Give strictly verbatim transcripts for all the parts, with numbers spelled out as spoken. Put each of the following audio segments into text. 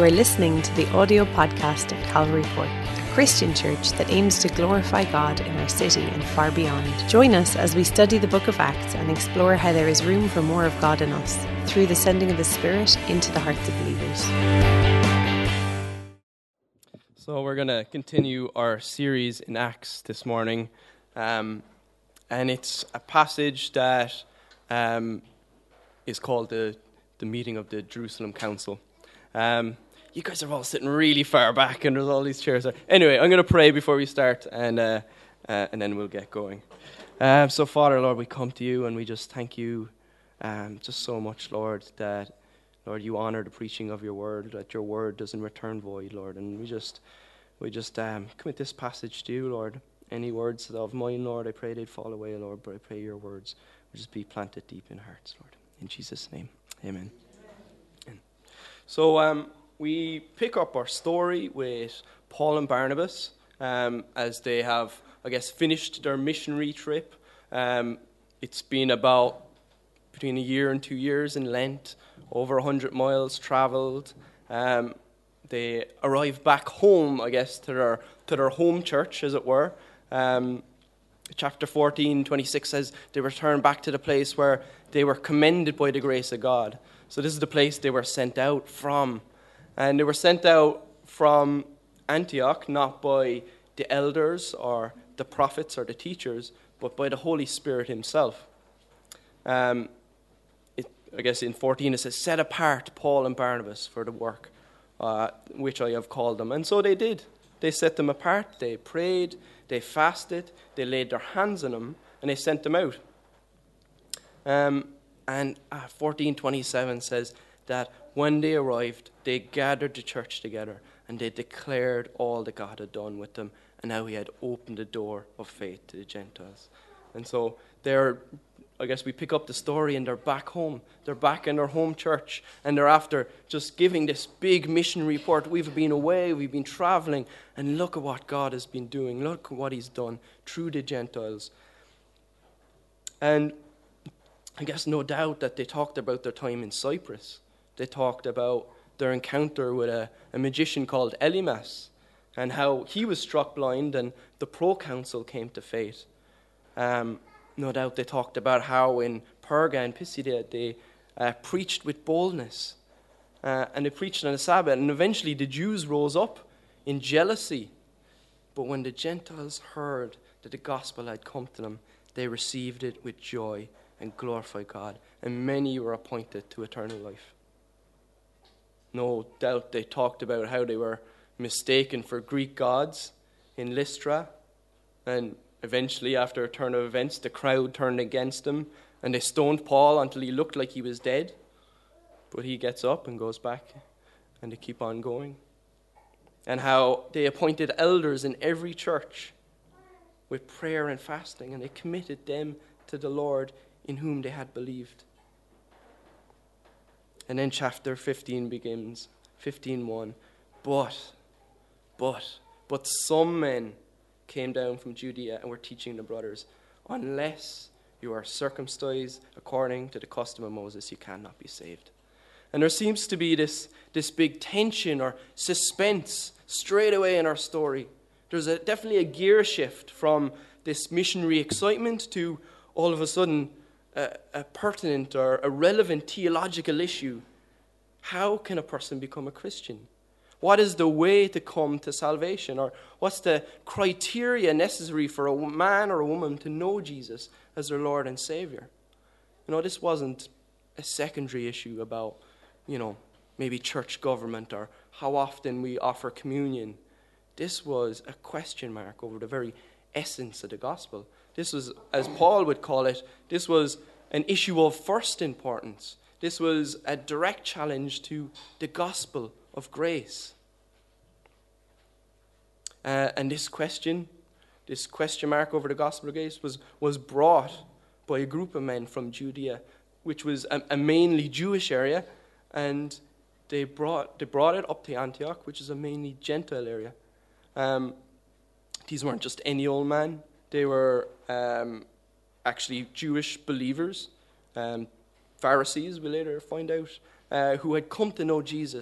You are listening to the audio podcast of Calvary Port, a Christian church that aims to glorify God in our city and far beyond. Join us as we study the book of Acts and explore how there is room for more of God in us through the sending of the Spirit into the hearts of believers. So we're going to continue our series in Acts this morning, um, and it's a passage that um, is called the, the meeting of the Jerusalem Council. Um, you guys are all sitting really far back, and there's all these chairs there. Anyway, I'm going to pray before we start, and uh, uh, and then we'll get going. Um, so, Father, Lord, we come to you, and we just thank you um, just so much, Lord, that, Lord, you honor the preaching of your word, that your word doesn't return void, Lord, and we just we just um, commit this passage to you, Lord. Any words of mine, Lord, I pray they'd fall away, Lord, but I pray your words would just be planted deep in hearts, Lord. In Jesus' name, amen. amen. So um, we pick up our story with Paul and Barnabas um, as they have, I guess, finished their missionary trip. Um, it's been about between a year and two years in length, over one hundred miles traveled. Um, they arrived back home, I guess, to their to their home church, as it were. Um, chapter fourteen, twenty-six says they returned back to the place where they were commended by the grace of God. So this is the place they were sent out from. And they were sent out from Antioch, not by the elders or the prophets or the teachers, but by the Holy Spirit himself. Um, it, I guess in fourteen it says, set apart Paul and Barnabas for the work uh, which I have called them. And so they did. They set them apart, they prayed, they fasted, they laid their hands on them, and they sent them out. Um, and uh, fourteen twenty-seven says that when they arrived, they gathered the church together, and they declared all that God had done with them, and how he had opened the door of faith to the Gentiles. And so they're, I guess we pick up the story, and they're back home. They're back in their home church, and they're after just giving this big mission report. We've been away, we've been traveling, and look at what God has been doing. Look at what he's done through the Gentiles. And I guess no doubt that they talked about their time in Cyprus. They talked about their encounter with a, a magician called Elymas, and how he was struck blind, and the proconsul came to faith. Um, no doubt they talked about how in Perga and Pisidia they uh, preached with boldness, uh, and they preached on the Sabbath, and eventually the Jews rose up in jealousy. But when the Gentiles heard that the gospel had come to them, they received it with joy and glorified God, and many were appointed to eternal life. No doubt they talked about how they were mistaken for Greek gods in Lystra, and eventually, after a turn of events, the crowd turned against him, and they stoned Paul until he looked like he was dead. But he gets up and goes back, and they keep on going. And how they appointed elders in every church with prayer and fasting, and they committed them to the Lord in whom they had believed. And then chapter fifteen begins, fifteen one. But, but, but some men came down from Judea and were teaching the brothers, unless you are circumcised according to the custom of Moses, you cannot be saved. And there seems to be this, this big tension or suspense straight away in our story. There's a, definitely a gear shift from this missionary excitement to all of a sudden a, a pertinent or a relevant theological issue. How can a person become a Christian? What is the way to come to salvation? Or what's the criteria necessary for a man or a woman to know Jesus as their Lord and Savior? You know, this wasn't a secondary issue about, you know, maybe church government or how often we offer communion. This was a question mark over the very essence of the gospel. This was, as Paul would call it, this was an issue of first importance. This was a direct challenge to the gospel of grace. Uh, and this question, this question mark over the gospel of grace was, was brought by a group of men from Judea, which was a, a mainly Jewish area, and they brought they brought it up to Antioch, which is a mainly Gentile area. Um, these weren't just any old man. They were um, actually Jewish believers, um, Pharisees, we later find out, uh, who had come to know Jesus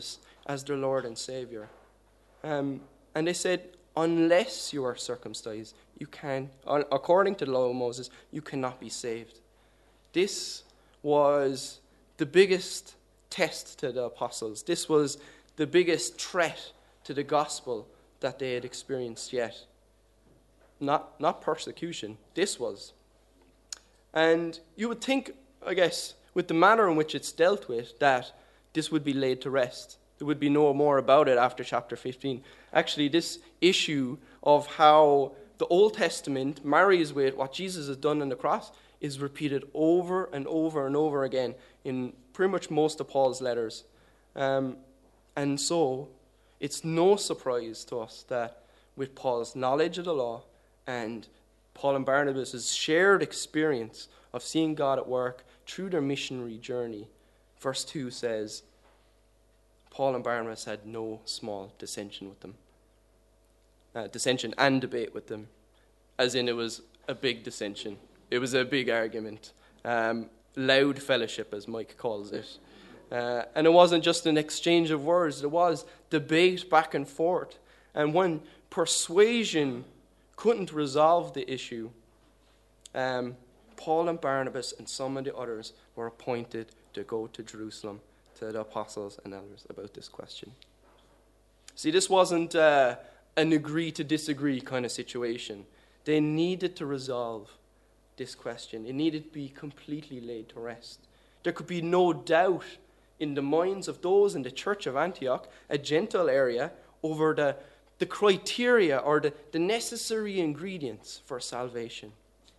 as their Lord and Savior. Um, and they said, unless you are circumcised, you can, according to the law of Moses, you cannot be saved. This was the biggest test to the apostles. This was the biggest threat to the gospel that they had experienced yet. Not, not persecution. This was. And you would think, I guess, with the manner in which it's dealt with, that this would be laid to rest. There would be no more about it after chapter fifteen. Actually, this issue of how the Old Testament marries with what Jesus has done on the cross is repeated over and over and over again in pretty much most of Paul's letters. Um, and so, it's no surprise to us that with Paul's knowledge of the law and Paul and Barnabas' shared experience of seeing God at work through their missionary journey, verse two says, Paul and Barnabas had no small dissension with them. Uh, dissension and debate with them. As in, it was a big dissension. It was a big argument. Um, loud fellowship, as Mike calls it. Uh, and it wasn't just an exchange of words. There was debate back and forth. And when persuasion couldn't resolve the issue, um, Paul and Barnabas and some of the others were appointed to go to Jerusalem to the apostles and elders about this question. See, this wasn't uh, an agree to disagree kind of situation. They needed to resolve this question. It needed to be completely laid to rest. There could be no doubt in the minds of those in the church of Antioch, a Gentile area, over the, the criteria or the, the necessary ingredients for salvation.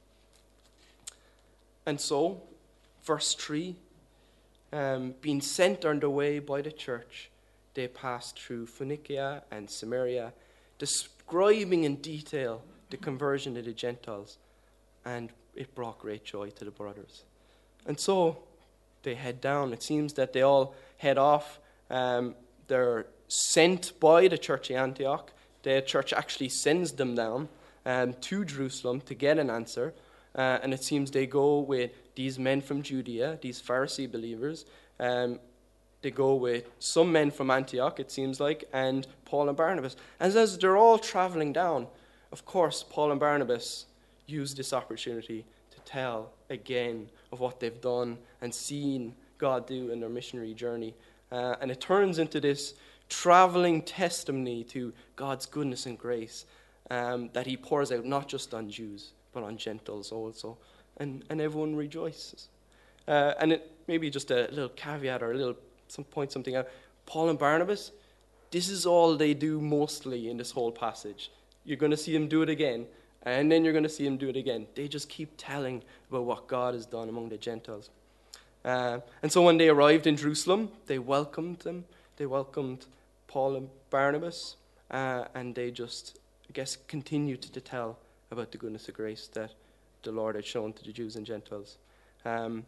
And so, verse three, um, being sent on their way by the church, they passed through Phoenicia and Samaria, describing in detail the conversion of the Gentiles, and it brought great joy to the brothers. And so they head down. It seems that they all head off. Um, they're sent by the church of Antioch. The church actually sends them down um, to Jerusalem to get an answer. Uh, and it seems they go with these men from Judea, these Pharisee believers. Um, they go with some men from Antioch, it seems like, and Paul and Barnabas. And as they're all traveling down, of course, Paul and Barnabas use this opportunity to tell again of what they've done and seen God do in their missionary journey. Uh, and it turns into this traveling testimony to God's goodness and grace um, that he pours out not just on Jews, but on Gentiles also. And, and everyone rejoices. Uh, and it maybe just a little caveat or a little some point something out. Paul and Barnabas, this is all they do mostly in this whole passage. You're going to see them do it again, and then you're going to see them do it again. They just keep telling about what God has done among the Gentiles. Uh, and so when they arrived in Jerusalem, they welcomed them. They welcomed Paul and Barnabas, uh, and they just, I guess, continued to tell about the goodness of grace that the Lord had shown to the Jews and Gentiles. Um,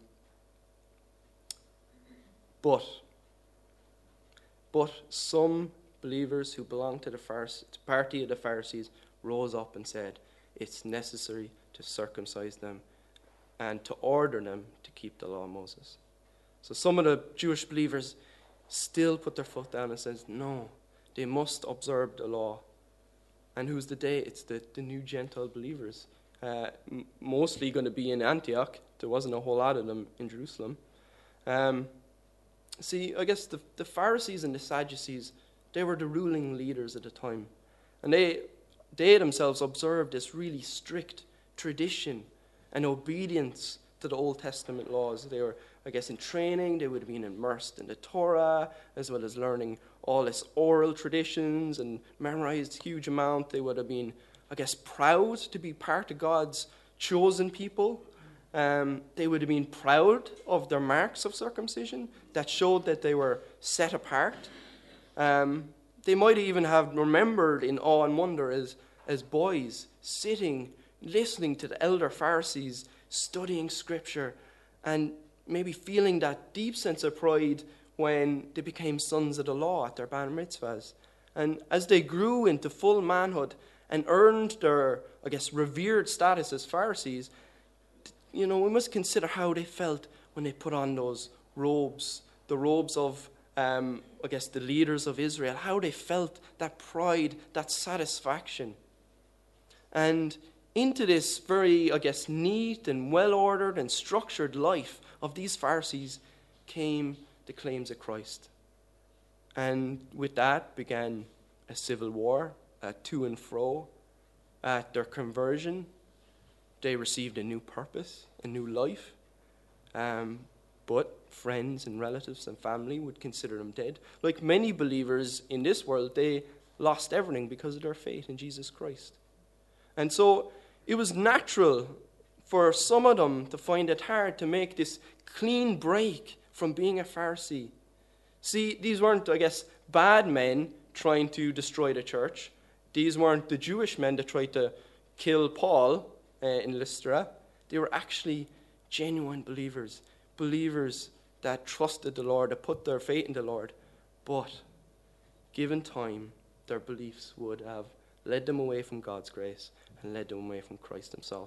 but, but some believers who belonged to the Pharisees, party of the Pharisees rose up and said, it's necessary to circumcise them and to order them to keep the law of Moses. So some of the Jewish believers still put their foot down and says, no, they must observe the law. And who's the they? It's the, the new Gentile believers. Uh, m- mostly going to be in Antioch. There wasn't a whole lot of them in Jerusalem. Um, see, I guess the, the Pharisees and the Sadducees, they were the ruling leaders at the time. And they they themselves observed this really strict tradition and obedience to the Old Testament laws. They were, I guess, in training. They would have been immersed in the Torah, as well as learning all this oral traditions and memorized huge amount. They would have been, I guess, proud to be part of God's chosen people. Um, they would have been proud of their marks of circumcision that showed that they were set apart. Um, they might even have remembered in awe and wonder as, as boys, sitting, listening to the elder Pharisees, studying Scripture, and maybe feeling that deep sense of pride when they became sons of the law at their bar mitzvahs. And as they grew into full manhood and earned their, I guess, revered status as Pharisees, you know, we must consider how they felt when they put on those robes, the robes of um, I guess, the leaders of Israel, how they felt that pride, that satisfaction. And into this very, I guess, neat and well-ordered and structured life of these Pharisees came the claims of Christ. And with that began a civil war, a to and fro. At their conversion, they received a new purpose, a new life. Um, but friends and relatives and family would consider them dead. Like many believers in this world, they lost everything because of their faith in Jesus Christ. And so it was natural for some of them to find it hard to make this clean break from being a Pharisee. See, these weren't, I guess, bad men trying to destroy the church. These weren't the Jewish men that tried to kill Paul uh, in Lystra. They were actually genuine believers, believers that trusted the Lord, that put their faith in the Lord. But given time, their beliefs would have led them away from God's grace and led them away from Christ himself.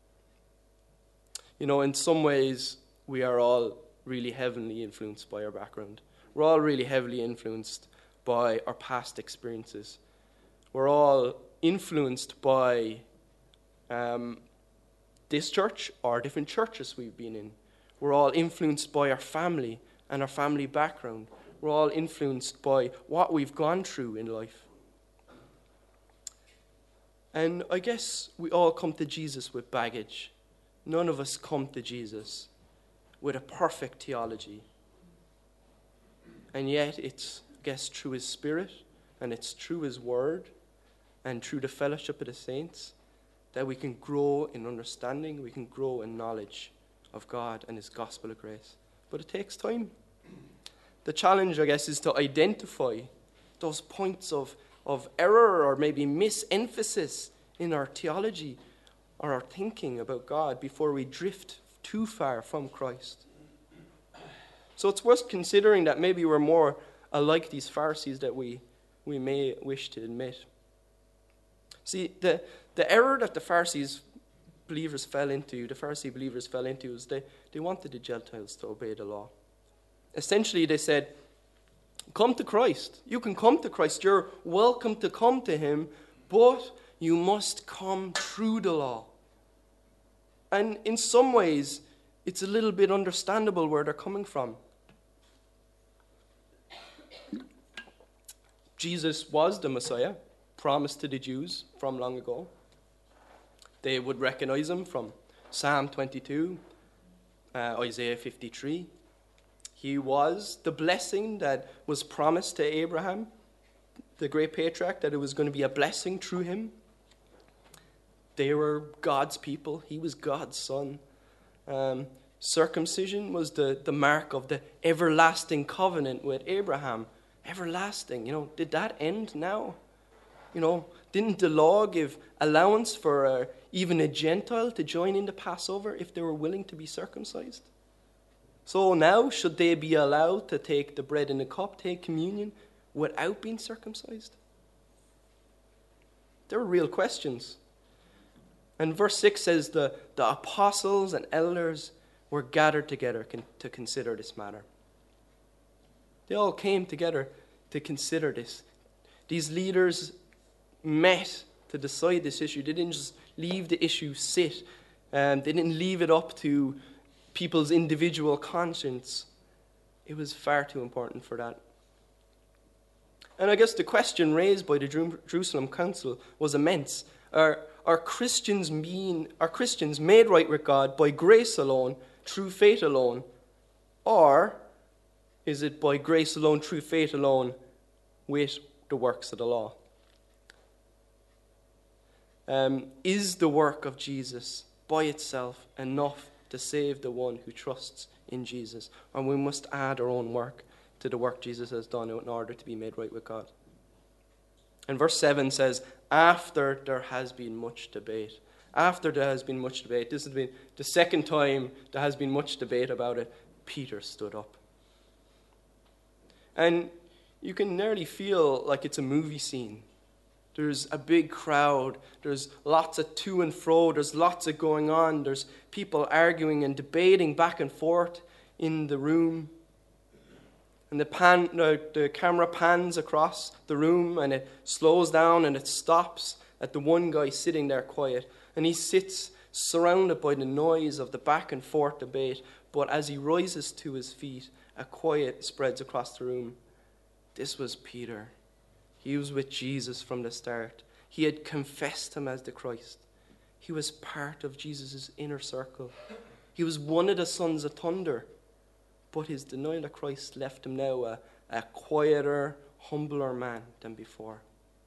You know, in some ways, we are all really heavily influenced by our background. We're all really heavily influenced by our past experiences. We're all influenced by um, this church or different churches we've been in. We're all influenced by our family and our family background. We're all influenced by what we've gone through in life. And I guess we all come to Jesus with baggage. None of us come to Jesus with a perfect theology. And yet it's, I guess, through his Spirit and it's through his word and through the fellowship of the saints that we can grow in understanding, we can grow in knowledge of God and his gospel of grace. But it takes time. The challenge, I guess, is to identify those points of, of error or maybe misemphasis in our theology or our thinking about God before we drift too far from Christ. So it's worth considering that maybe we're more alike these Pharisees that we, we may wish to admit. See, the, the error that the Pharisees believers fell into, the Pharisee believers fell into, is they, they wanted the Gentiles to obey the law. Essentially, they said, come to Christ. You can come to Christ. You're welcome to come to him, but you must come through the law. And in some ways, it's a little bit understandable where they're coming from. Jesus was the Messiah, promised to the Jews from long ago. They would recognize him from Psalm twenty-two, uh, Isaiah fifty-three. He was the blessing that was promised to Abraham, the great patriarch, that it was going to be a blessing through him. They were God's people. He was God's son. Um, circumcision was the, the mark of the everlasting covenant with Abraham. Everlasting, you know, did that end now? You know, didn't the law give allowance for uh, even a Gentile to join in the Passover if they were willing to be circumcised? So now, should they be allowed to take the bread and the cup, take communion, without being circumcised? There are real questions. And verse six says the, the apostles and elders were gathered together con- to consider this matter. They all came together to consider this. These leaders met to decide this issue. They didn't just leave the issue sit. Um, they didn't leave it up to people's individual conscience. It was far too important for that. And I guess the question raised by the Jer- Jerusalem Council was immense. Are, are Christians mean, are Christians made right with God by grace alone, through faith alone, or is it by grace alone, through faith alone, with the works of the law? Um, is the work of Jesus by itself enough to save the one who trusts in Jesus? And we must add our own work to the work Jesus has done in order to be made right with God. And verse seven says, after there has been much debate. After there has been much debate. This has been the second time there has been much debate about it. Peter stood up. And you can nearly feel like it's a movie scene. There's a big crowd. There's lots of to and fro. There's lots of going on. There's people arguing and debating back and forth in the room. And the pan, the, the camera pans across the room, and it slows down and it stops at the one guy sitting there quiet. And he sits surrounded by the noise of the back and forth debate. But as he rises to his feet, a quiet spreads across the room. This was Peter. He was with Jesus from the start. He had confessed him as the Christ. He was part of Jesus' inner circle. He was one of the sons of thunder. But his denial of Christ left him now a, a quieter, humbler man than before.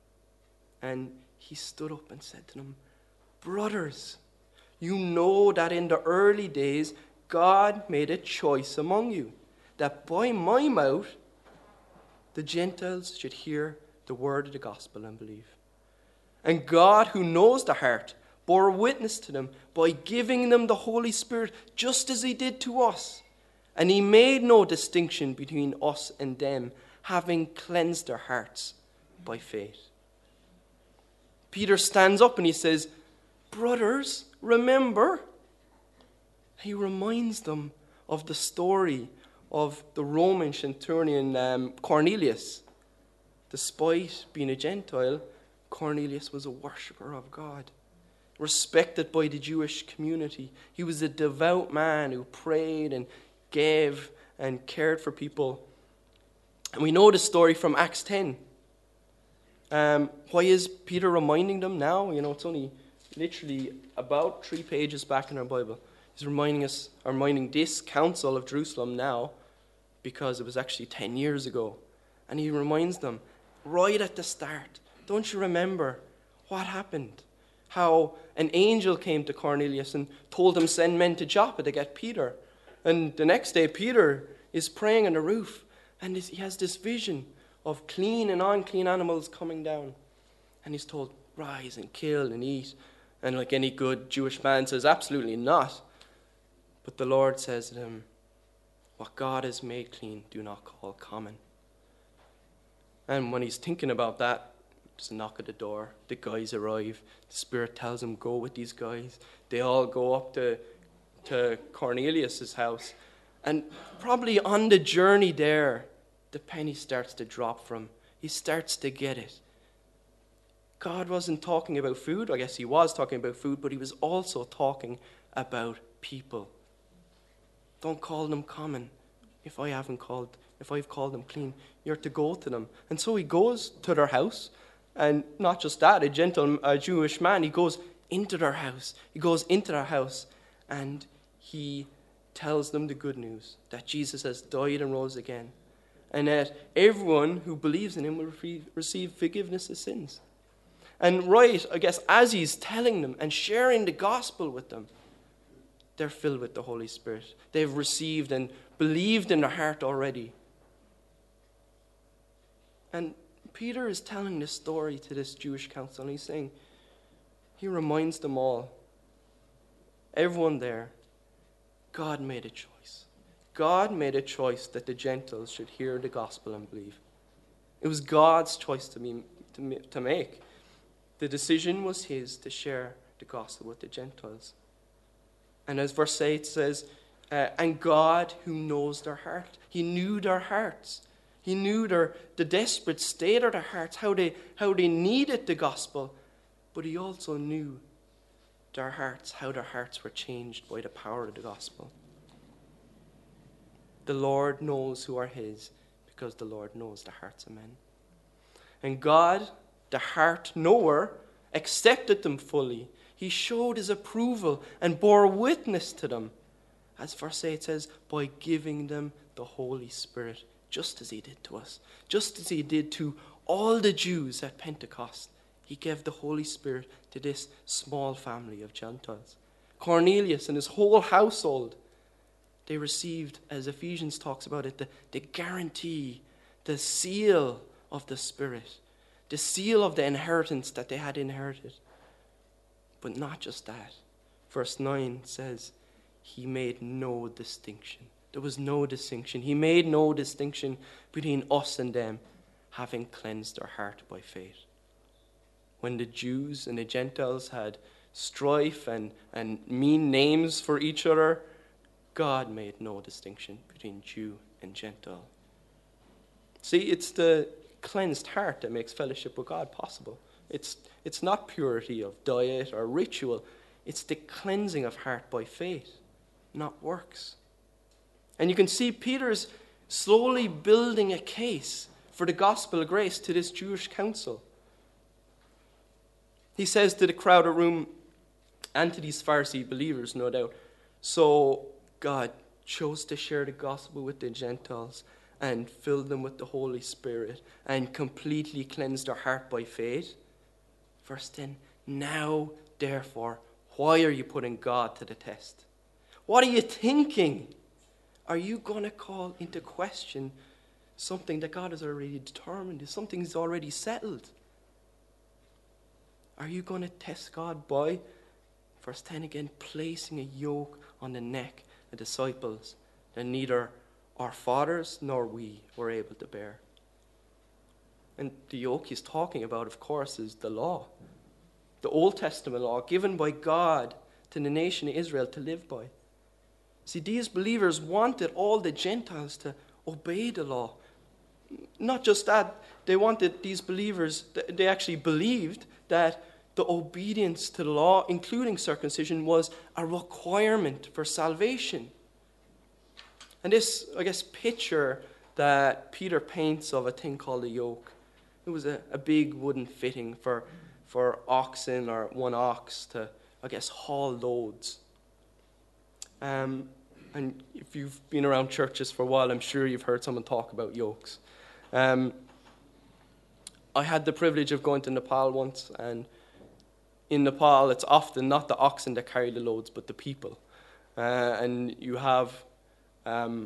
And he stood up and said to them, "Brothers, you know that in the early days God made a choice among you, that by my mouth the Gentiles should hear the word of the gospel and believe. And God, who knows the heart, bore witness to them by giving them the Holy Spirit, just as he did to us. And he made no distinction between us and them, having cleansed their hearts by faith." Peter stands up and he says, "Brothers, remember." He reminds them of the story of the Roman centurion um, Cornelius. Despite being a Gentile, Cornelius was a worshipper of God, respected by the Jewish community. He was a devout man who prayed and gave and cared for people. And we know the story from Acts ten. Um, why is Peter reminding them now? You know, it's only literally about three pages back in our Bible. He's reminding us, or reminding this council of Jerusalem now, because it was actually ten years ago. And he reminds them, right at the start, don't you remember what happened? How an angel came to Cornelius and told him, send men to Joppa to get Peter. And the next day, Peter is praying on the roof, and he has this vision of clean and unclean animals coming down. And he's told, rise and kill and eat. And like any good Jewish man says, absolutely not. But the Lord says to him, what God has made clean, do not call common. And when he's thinking about that, there's a knock at the door. The guys arrive. The Spirit tells him, go with these guys. They all go up to to Cornelius' house. And probably on the journey there, the penny starts to drop for him. He starts to get it. God wasn't talking about food. I guess he was talking about food, but he was also talking about people. Don't call them common. If I haven't called, if I've called them clean, you're to go to them. And so he goes to their house. And not just that, a gentle a Jewish man, he goes into their house. He goes into their house. And he tells them the good news, that Jesus has died and rose again, and that everyone who believes in him will receive forgiveness of sins. And right, I guess, as he's telling them and sharing the gospel with them, they're filled with the Holy Spirit. They've received and believed in their heart already. And Peter is telling this story to this Jewish council, and he's saying, he reminds them all, everyone there, God made a choice. God made a choice that the Gentiles should hear the gospel and believe. It was God's choice to, me, to, to make. The decision was his to share the gospel with the Gentiles. And as verse eight says, uh, and God who knows their heart. He knew their hearts. He knew their, the desperate state of their hearts, how they, how they needed the gospel. But he also knew their hearts, how their hearts were changed by the power of the gospel. The Lord knows who are his, because the Lord knows the hearts of men. And God, the heart knower, accepted them fully. He showed his approval and bore witness to them. As verse eight says, by giving them the Holy Spirit, just as he did to us, just as he did to all the Jews at Pentecost. He gave the Holy Spirit to this small family of Gentiles. Cornelius and his whole household, they received, as Ephesians talks about it, the, the guarantee, the seal of the Spirit, the seal of the inheritance that they had inherited. But not just that. Verse nine says, he made no distinction. There was no distinction. He made no distinction between us and them, having cleansed their heart by faith. When the Jews and the Gentiles had strife and, and mean names for each other, God made no distinction between Jew and Gentile. See, it's the cleansed heart that makes fellowship with God possible. It's, it's not purity of diet or ritual. It's the cleansing of heart by faith, not works. And you can see Peter's slowly building a case for the gospel of grace to this Jewish council. He says to the crowded room and to these Pharisee believers, no doubt, so God chose to share the gospel with the Gentiles and fill them with the Holy Spirit and completely cleanse their heart by faith. Verse ten, now, therefore, why are you putting God to the test? What are you thinking? Are you going to call into question something that God has already determined? Something He's already settled? Are you going to test God by, verse ten again, placing a yoke on the neck of disciples that neither our fathers nor we were able to bear? And the yoke he's talking about, of course, is the law. The Old Testament law given by God to the nation of Israel to live by. See, these believers wanted all the Gentiles to obey the law. Not just that, they wanted these believers, they actually believed that the obedience to the law, including circumcision, was a requirement for salvation. And this, I guess, picture that Peter paints of a thing called a yoke, it was a, a big wooden fitting for, for oxen or one ox to, I guess, haul loads. Um, and if you've been around churches for a while, I'm sure you've heard someone talk about yokes. Um, I had the privilege of going to Nepal once, and in Nepal, it's often not the oxen that carry the loads, but the people. Uh, and you have um,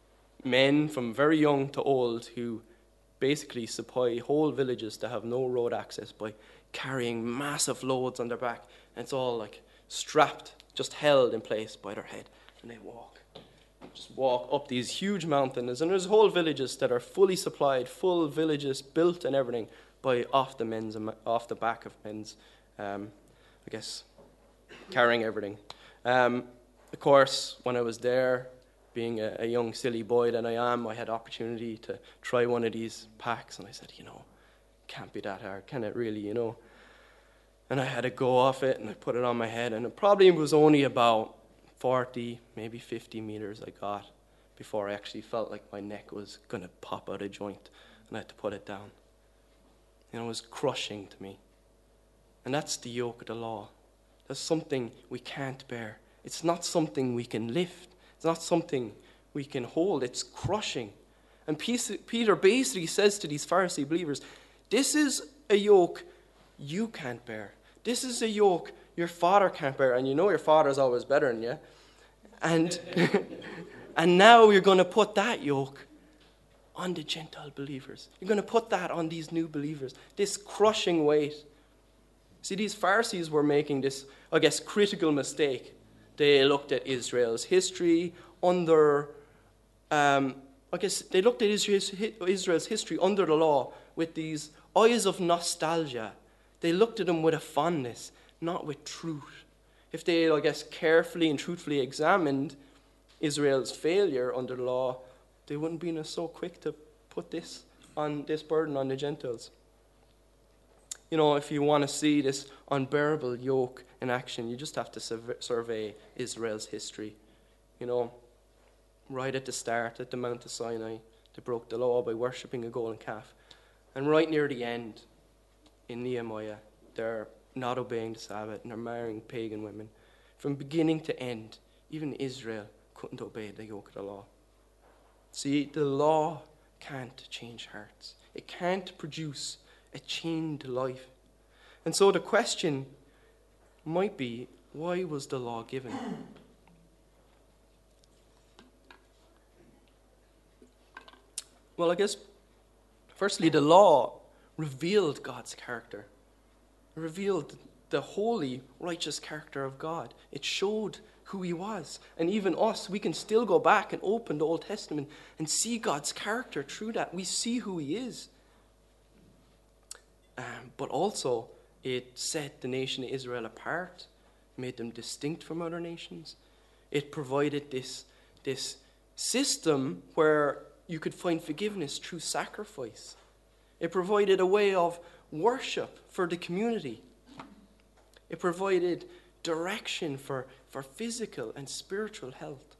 men from very young to old who basically supply whole villages that have no road access by carrying massive loads on their back. And it's all like strapped, just held in place by their head. And they walk, just walk up these huge mountains. And there's whole villages that are fully supplied, full villages built and everything by off the men's, off the back of men's. Um, I guess, carrying everything. Um, of course, when I was there, being a, a young, silly boy that I am, I had opportunity to try one of these packs, and I said, you know, can't be that hard, can it really, you know? And I had to go off it, and I put it on my head, and it probably was only about forty, maybe fifty meters I got before I actually felt like my neck was going to pop out of joint, and I had to put it down. You know, it was crushing to me. And that's the yoke of the law. That's something we can't bear. It's not something we can lift. It's not something we can hold. It's crushing. And Peter basically says to these Pharisee believers, this is a yoke you can't bear. This is a yoke your father can't bear. And you know your father's always better than you. And, and now you're going to put that yoke on the Gentile believers. You're going to put that on these new believers. This crushing weight. See, these Pharisees were making this, I guess, critical mistake. They looked at Israel's history under, um, I guess, they looked at Israel's, Israel's history under the law with these eyes of nostalgia. They looked at them with a fondness, not with truth. If they, I guess, carefully and truthfully examined Israel's failure under the law, they wouldn't be so quick to put this on this burden on the Gentiles. You know, if you want to see this unbearable yoke in action, you just have to survey Israel's history. You know, right at the start, at the Mount of Sinai, they broke the law by worshipping a golden calf. And right near the end, in Nehemiah, they're not obeying the Sabbath and they're marrying pagan women. From beginning to end, even Israel couldn't obey the yoke of the law. See, the law can't change hearts. It can't produce a chained life. And so the question might be, why was the law given? Well, I guess, firstly, the law revealed God's character. It revealed the holy, righteous character of God. It showed who he was. And even us, we can still go back and open the Old Testament and see God's character through that. We see who he is. Um, but also, it set the nation of Israel apart, made them distinct from other nations. It provided this, this system where you could find forgiveness through sacrifice. It provided a way of worship for the community. It provided direction for, for physical and spiritual health.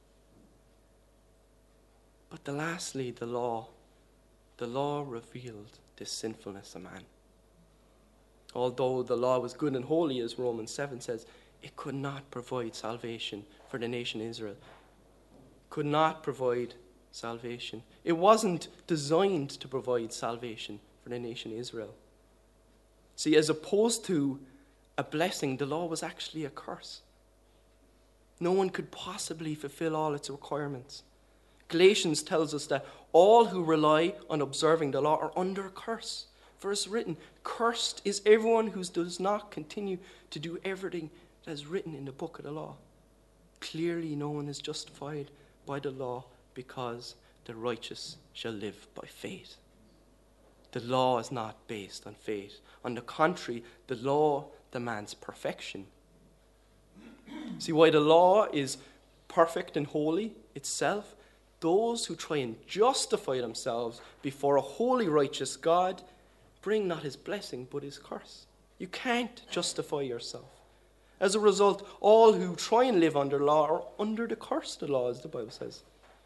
But the, lastly, the law. The law revealed this sinfulness of man. Although the law was good and holy, as Romans seven says, it could not provide salvation for the nation Israel. Could not provide salvation. It wasn't designed to provide salvation for the nation Israel. See, as opposed to a blessing, the law was actually a curse. No one could possibly fulfill all its requirements. Galatians tells us that all who rely on observing the law are under a curse. For it's written, cursed is everyone who does not continue to do everything that is written in the book of the law. Clearly no one is justified by the law, because the righteous shall live by faith. The law is not based on faith. On the contrary, the law demands perfection. See, why the law is perfect and holy itself, those who try and justify themselves before a holy, righteous God bring not his blessing, but his curse. You can't justify yourself. As a result, all who try and live under law are under the curse of the law, as the Bible says.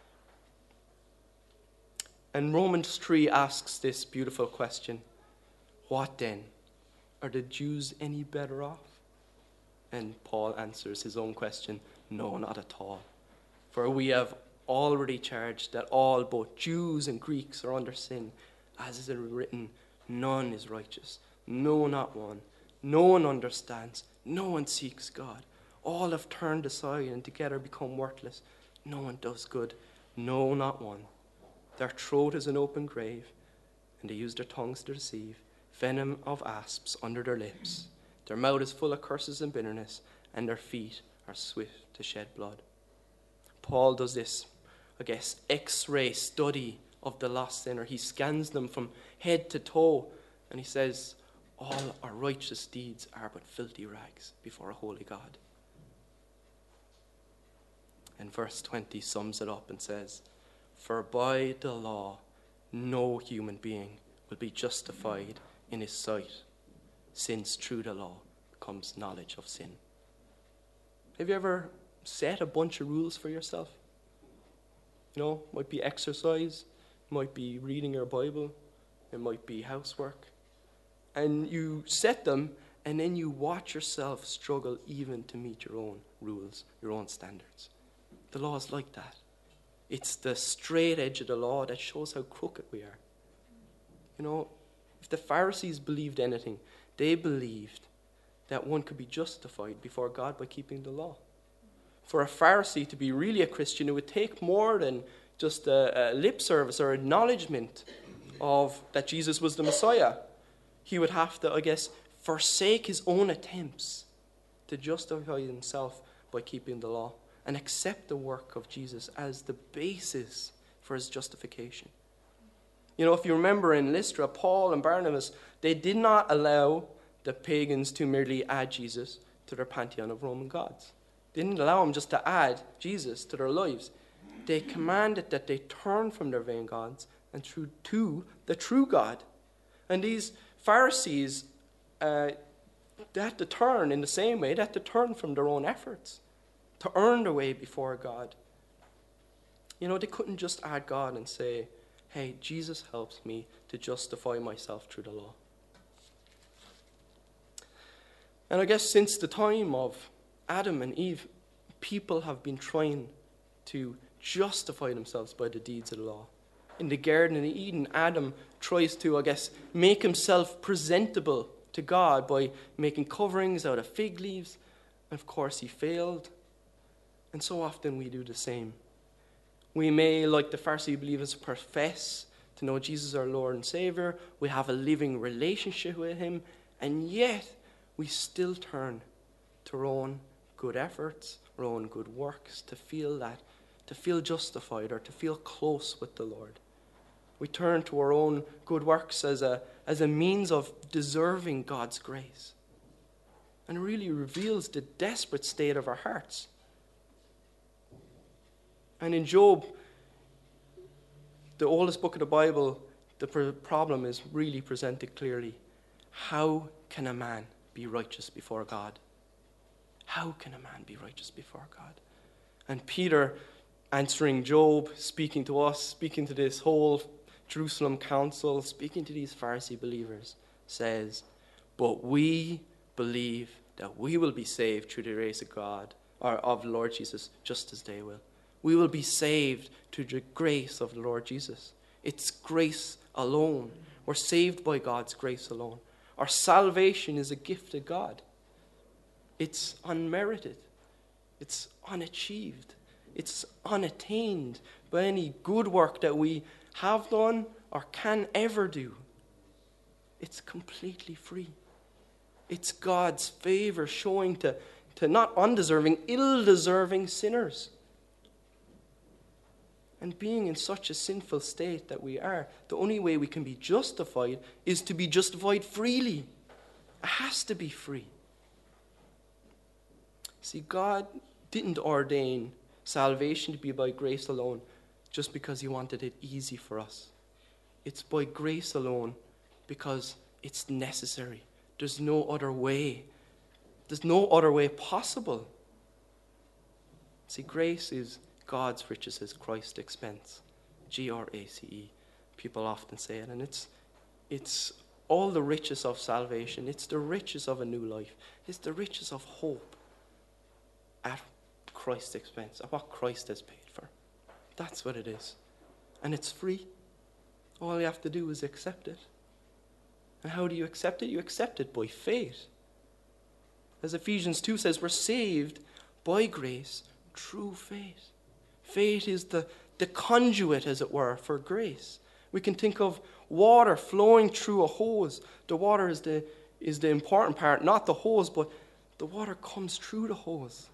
And Romans three asks this beautiful question: what then? Are the Jews any better off? And Paul answers his own question: no, not at all. For we have already charged that all, both Jews and Greeks, are under sin. As is written, none is righteous, no, not one. No one understands, no one seeks God. All have turned aside and together become worthless. No one does good, no, not one. Their throat is an open grave, and they use their tongues to deceive. Venom of asps under their lips. Their mouth is full of curses and bitterness, and their feet are swift to shed blood. Paul does this, I guess, X-ray study of the lost sinner. He scans them from head to toe, and he says, all our righteous deeds are but filthy rags before a holy God. And verse twenty sums it up and says, for by the law no human being will be justified in his sight, since through the law comes knowledge of sin. Have you ever set a bunch of rules for yourself? You know, it might be exercise, it might be reading your Bible, it might be housework. And you set them, and then you watch yourself struggle even to meet your own rules, your own standards. The law is like that. It's the straight edge of the law that shows how crooked we are. You know, if the Pharisees believed anything, they believed that one could be justified before God by keeping the law. For a Pharisee to be really a Christian, it would take more than just a, a lip service or acknowledgement of that Jesus was the Messiah. He would have to, I guess, forsake his own attempts to justify himself by keeping the law and accept the work of Jesus as the basis for his justification. You know, if you remember in Lystra, Paul and Barnabas, they did not allow the pagans to merely add Jesus to their pantheon of Roman gods. They didn't allow them just to add Jesus to their lives. They commanded that they turn from their vain gods and to, to the true God. And these Pharisees, uh, they had to turn in the same way. They had to turn from their own efforts to earn their way before God. You know, they couldn't just add God and say, hey, Jesus helps me to justify myself through the law. And I guess since the time of Adam and Eve, people have been trying to justify themselves by the deeds of the law. In the Garden of Eden, Adam tries to, I guess, make himself presentable to God by making coverings out of fig leaves. And of course, he failed. And so often we do the same. We may, like the Pharisee believers, profess to know Jesus our Lord and Savior. We have a living relationship with him. And yet, we still turn to our own good efforts, our own good works, to feel that, to feel justified or to feel close with the Lord. We turn to our own good works as a, as a means of deserving God's grace. And it really reveals the desperate state of our hearts. And in Job, the oldest book of the Bible, the pr- problem is really presented clearly. How can a man be righteous before God? How can a man be righteous before God? And Peter, answering Job, speaking to us, speaking to this whole Jerusalem council, speaking to these Pharisee believers, says, but we believe that we will be saved through the grace of God, or of the Lord Jesus, just as they will. We will be saved through the grace of the Lord Jesus. It's grace alone. We're saved by God's grace alone. Our salvation is a gift of God. It's unmerited. It's unachieved. It's unattained by any good work that we have done or can ever do. It's completely free. It's God's favor showing to, to not undeserving, ill-deserving sinners. And being in such a sinful state that we are, the only way we can be justified is to be justified freely. It has to be free. See, God didn't ordain salvation to be by grace alone just because he wanted it easy for us. It's by grace alone because it's necessary. There's no other way. There's no other way possible. See, grace is God's riches at Christ's expense. G R A C E. People often say it. And it's, it's all the riches of salvation. It's the riches of a new life. It's the riches of hope at Christ's expense, at what Christ has paid for. That's what it is. And it's free. All you have to do is accept it. And how do you accept it? You accept it by faith. As Ephesians two says, we're saved by grace through faith. Faith is the, the conduit, as it were, for grace. We can think of water flowing through a hose. The water is the, is the important part, not the hose, but the water comes through the hose.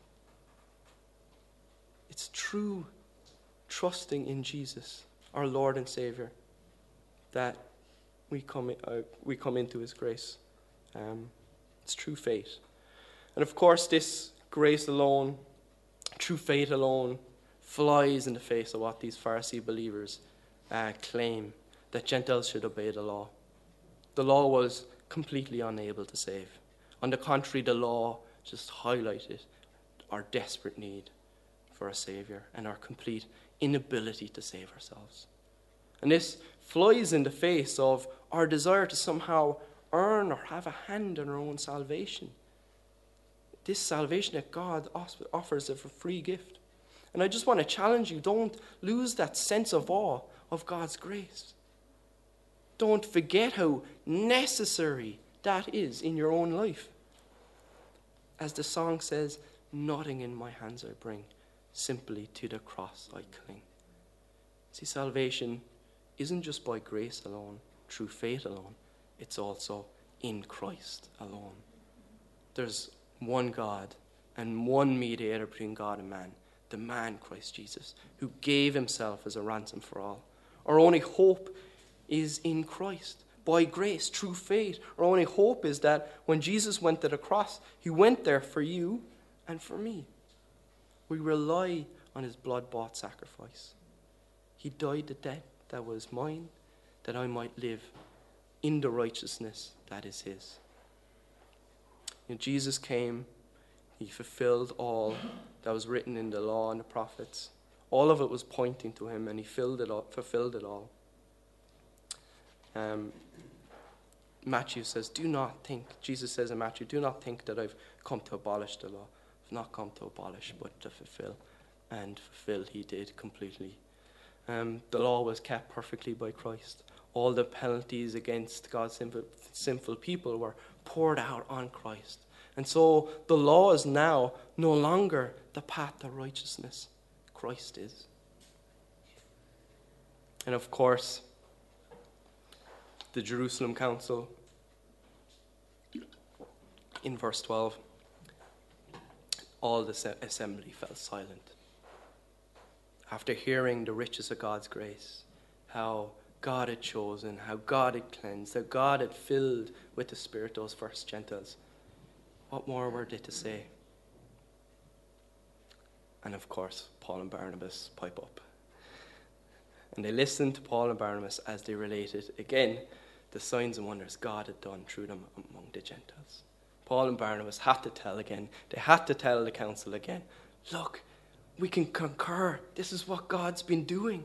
It's true trusting in Jesus, our Lord and Savior, that we come, uh, we come into his grace. Um, it's true faith. And of course, this grace alone, true faith alone, flies in the face of what these Pharisee believers uh, claim, that Gentiles should obey the law. The law was completely unable to save. On the contrary, the law just highlighted our desperate need for a Savior and our complete inability to save ourselves. And this flies in the face of our desire to somehow earn or have a hand in our own salvation. This salvation that God offers as a free gift. And I just want to challenge you, don't lose that sense of awe of God's grace. Don't forget how necessary that is in your own life. As the song says, nothing in my hands I bring, simply to the cross I cling. See, salvation isn't just by grace alone, through faith alone. It's also in Christ alone. There's one God and one mediator between God and man, the man Christ Jesus, who gave himself as a ransom for all. Our only hope is in Christ, by grace, through faith. Our only hope is that when Jesus went to the cross, he went there for you and for me. We rely on his blood-bought sacrifice. He died the death that was mine, that I might live in the righteousness that is his. And Jesus came, he fulfilled all that was written in the law and the prophets. All of it was pointing to him, and he filled it all, fulfilled it all. Um, Matthew says, do not think, Jesus says in Matthew, do not think that I've come to abolish the law. I've not come to abolish, but to fulfill. And fulfill he did completely. Um, the law was kept perfectly by Christ. All the penalties against God's sinful, sinful people were poured out on Christ. And so the law is now no longer the path to righteousness. Christ is. And of course, the Jerusalem Council, in verse twelve, all the assembly fell silent. After hearing the riches of God's grace, how God had chosen, how God had cleansed, how God had filled with the Spirit those first Gentiles, what more were they to say? And of course, Paul and Barnabas pipe up. And they listened to Paul and Barnabas as they related, again, the signs and wonders God had done through them among the Gentiles. Paul and Barnabas had to tell again. They had to tell the council again, look, we can concur. This is what God's been doing.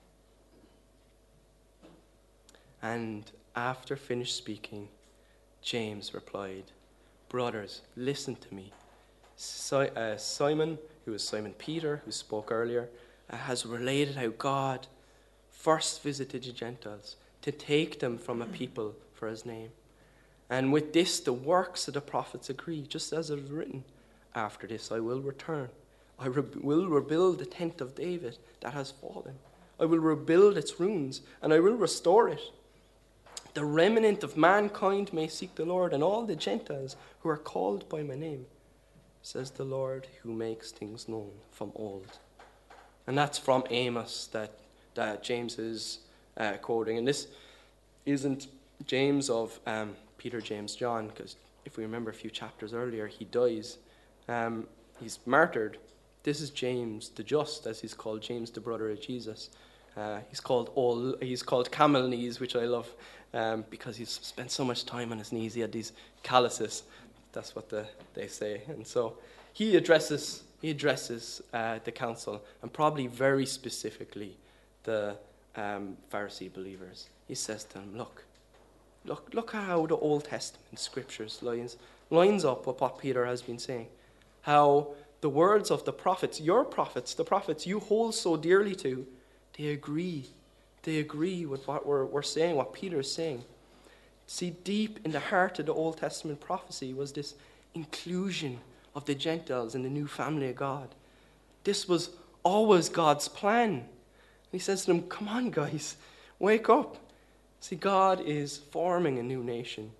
And after finished speaking, James replied, brothers, listen to me. Si- uh, Simon, who was Simon Peter, who spoke earlier, uh, has related how God first visited the Gentiles to take them from a people for his name. And with this, the works of the prophets agree, just as it is written, after this I will return. I re- will rebuild the tent of David that has fallen. I will rebuild its ruins, and I will restore it. The remnant of mankind may seek the Lord, and all the Gentiles who are called by my name, says the Lord who makes things known from old. And that's from Amos that, that James is uh, quoting. And this isn't James of um, Peter, James, John, because if we remember a few chapters earlier, he dies. Um, he's martyred. This is James the Just, as he's called, James the brother of Jesus. Uh, he's called all. He's called camel knees, which I love, um, because he's spent so much time on his knees. He had these calluses. That's what the, they say. And so he addresses he addresses uh, the council, and probably very specifically the um, Pharisee believers. He says to them, "Look, look, look how the Old Testament scriptures lines lines up with what Peter has been saying. How the words of the prophets, your prophets, the prophets you hold so dearly to, they agree. They agree with what we're, we're saying, what Peter is saying. See, deep in the heart of the Old Testament prophecy was this inclusion of the Gentiles in the new family of God. This was always God's plan. And he says to them, come on, guys, wake up. See, God is forming a new nation.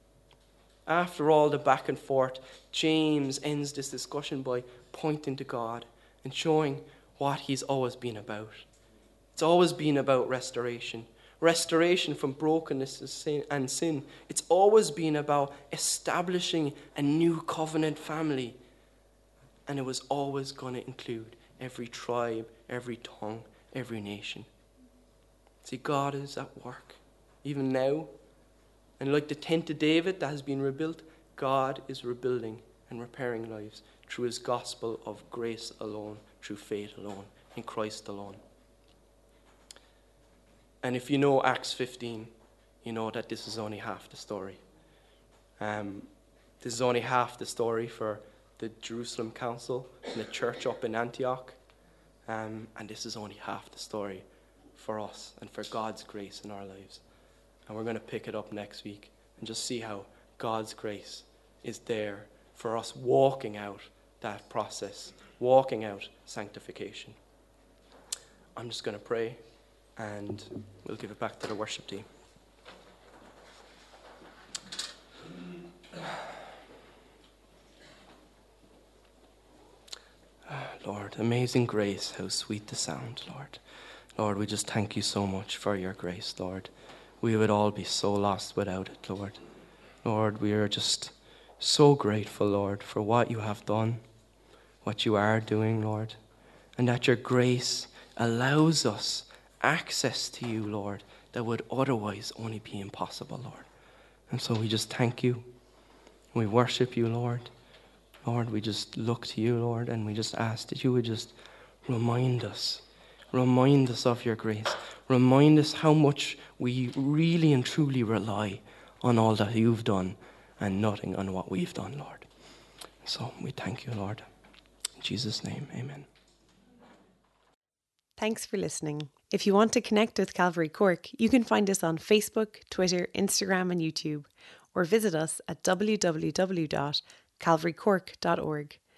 After all the back and forth, James ends this discussion by pointing to God and showing what he's always been about. It's always been about restoration. Restoration from brokenness and sin. It's always been about establishing a new covenant family. And it was always going to include every tribe, every tongue, every nation. See, God is at work, even now. And like the tent of David that has been rebuilt, God is rebuilding and repairing lives through his gospel of grace alone, through faith alone, in Christ alone. And if you know Acts fifteen, you know that this is only half the story. Um, this is only half the story for the Jerusalem Council and the church up in Antioch. Um, and this is only half the story for us and for God's grace in our lives. And we're going to pick it up next week and just see how God's grace is there for us walking out that process, walking out sanctification. I'm just going to pray, and we'll give it back to the worship team. Lord, amazing grace, how sweet the sound, Lord. Lord, we just thank you so much for your grace, Lord. We would all be so lost without it, Lord. Lord, we are just so grateful, Lord, for what you have done, what you are doing, Lord, and that your grace allows us access to you, Lord, that would otherwise only be impossible, Lord. And so we just thank you. We worship you, Lord. Lord, we just look to you, Lord, and we just ask that you would just remind us, remind us of your grace. Remind us how much we really and truly rely on all that you've done and nothing on what we've done, Lord. So we thank you, Lord. In Jesus' name, amen. Thanks for listening. If you want to connect with Calvary Cork, you can find us on Facebook, Twitter, Instagram and YouTube, or visit us at w w w dot calvary cork dot org.